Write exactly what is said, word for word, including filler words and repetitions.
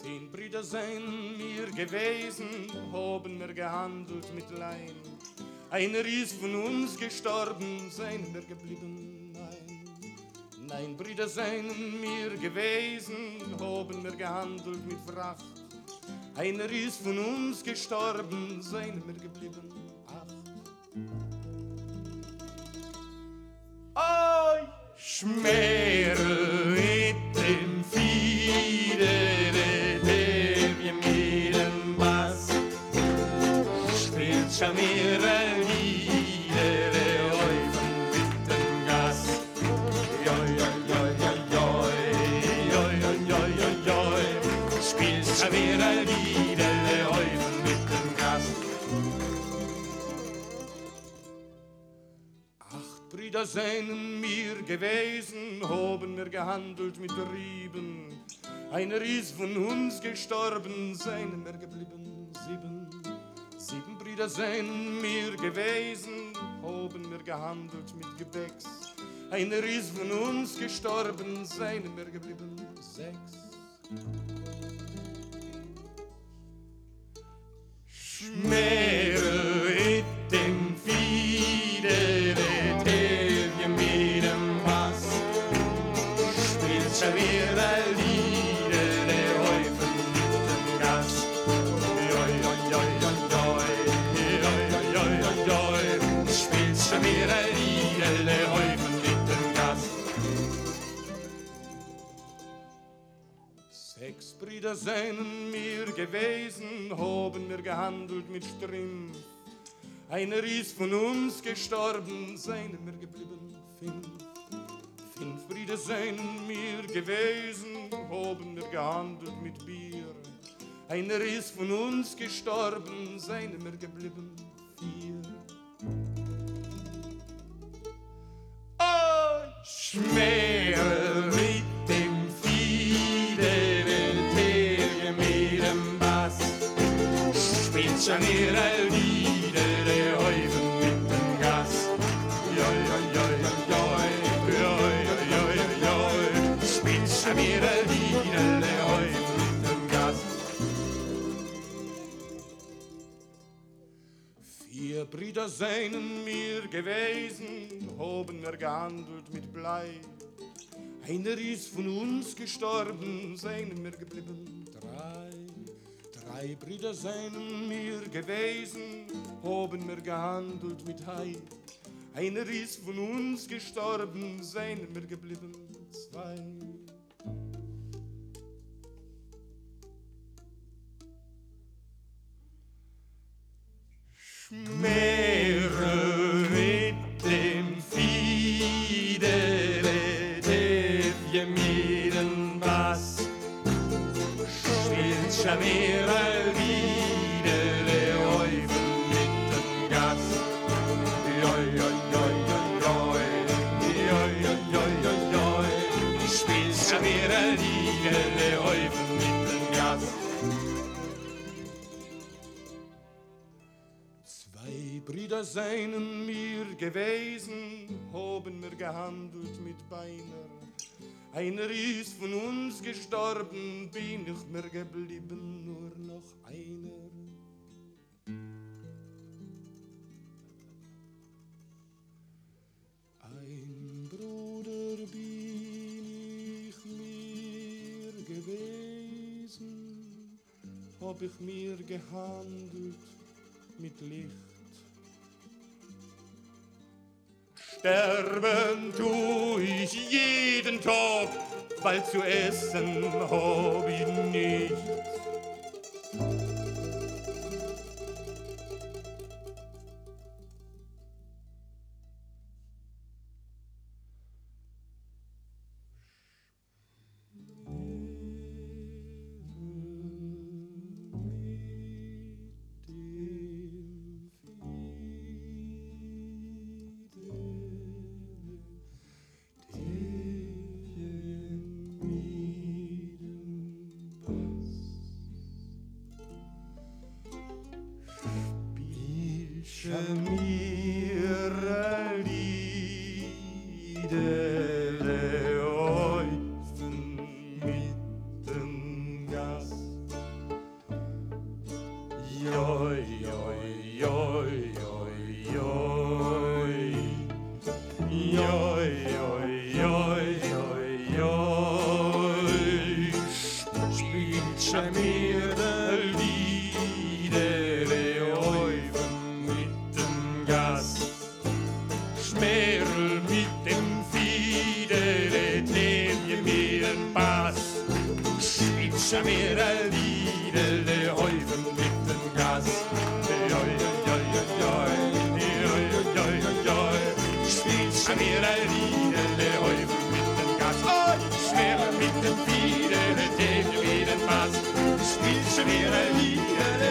Zehn Brüder seien mir gewesen, haben wir gehandelt mit Lein. Einer ist von uns gestorben, seien wir geblieben, nein. Nein, Brüder seien mir gewesen, haben wir gehandelt mit Fracht. Einer ist von uns gestorben, seien wir geblieben, acht. Oi, Schmerl mit dem Fiedere, der wir mit dem Bass spielt schon mir ein Lieder, Eufen mit dem Gas. Joi, joi, joi, joi, joi, joi, joi, joi, joi, spielt schon mir ein Lieder, Eufen mit dem Gas. Acht Brüder seien mir gewesen, haben wir gehandelt mit Rieben. Einer ist von uns gestorben, seien wir geblieben, sieben. Sieben Brüder seien mir gewesen, haben wir gehandelt mit Gebäcks. Einer ist von uns gestorben, seien wir geblieben, sechs. Schmerl mit dem Fiedere, der wir mit dem Bass spielt schon wieder ein Lieder, der Häufen mit dem Gas. Joi, joi, joi, joi, joi, joi, joi, joi, joi, spielt schon wieder ein Lieder, der Häufen mit dem Gas. Sechs Brüder seien mir gewesen, haben wir gehandelt mit Strimpf. Einer ist von uns gestorben, seien wir geblieben, fünf. Fünf Brüder seien mir gewesen, haben wir gehandelt mit Bier. Einer ist von uns gestorben, seien wir geblieben, vier. Oh, Schmerl mit dem Fiedere, der mit dem Bass spielt schon ihr ein Lieder, der Häufen mit dem Gas. Joi, joi, joi, joi, joi, joi, joi, joi, spielt schon ihr ein Lieder, der Häufen mit dem Gas. Vier Brüder seien mir gewesen, haben wir gehandelt mit Blei. Einer ist von uns gestorben, seien wir geblieben, drei. Drei Brüder seien mir gewesen, haben wir gehandelt mit Hai. Einer ist von uns gestorben, seien wir geblieben, zwei. Schmerl mit dem Fiedere, der wir mit dem Bass spielt schon mehr ein Lieder, der Häufen mit dem Gas. Joi, joi, joi, joi, joi, joi, joi, joi, joi, spielt schon mehr ein Lieder, der Häufen mit dem Gas. Zwei Brüder seien mir gewesen, haben wir gehandelt mit Beiner. Einer ist von uns gestorben, bin ich mir geblieben, nur noch einer. Ein Bruder bin ich mir gewesen, hab ich mir gehandelt mit Licht. Sterben tu ich jeden Tag, weil zu essen hab ich nicht. Mir Lieder, Häufen mit dem Gas. spielt schon mir der Lieder, Häufen mit dem Gas. Schmerl mit dem Fieder, nehm mir den Bass. Spielt schon mir der Lieder, Häufen mit dem Gas. Spielt schon mir der Lieder, Häufen mit dem Gas. Schmerl mit dem Fieder, nehm mir den Bass. Spielt schon mir der Lieder,